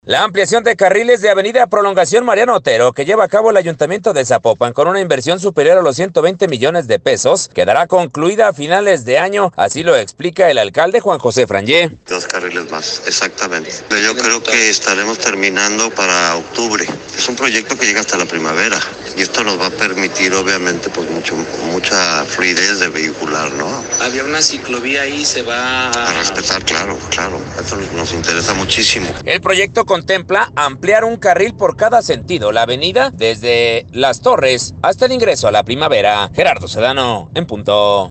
La ampliación de carriles de Avenida Prolongación Mariano Otero, que lleva a cabo el Ayuntamiento de Zapopan con una inversión superior a los 120 millones de pesos, quedará concluida a finales de año, así lo explica el alcalde Juan José Frangé. 2 carriles más, exactamente. Yo creo que estaremos terminando para octubre. Es un proyecto que llega hasta la primavera y esto nos va a permitir obviamente pues mucha fluidez de vehicular, ¿no? Había una ciclovía ahí, se va a respetar, claro. Esto nos interesa muchísimo. El proyecto contempla ampliar un carril por cada sentido la avenida desde Las Torres hasta el ingreso a la Primavera. Gerardo Sedano, en punto.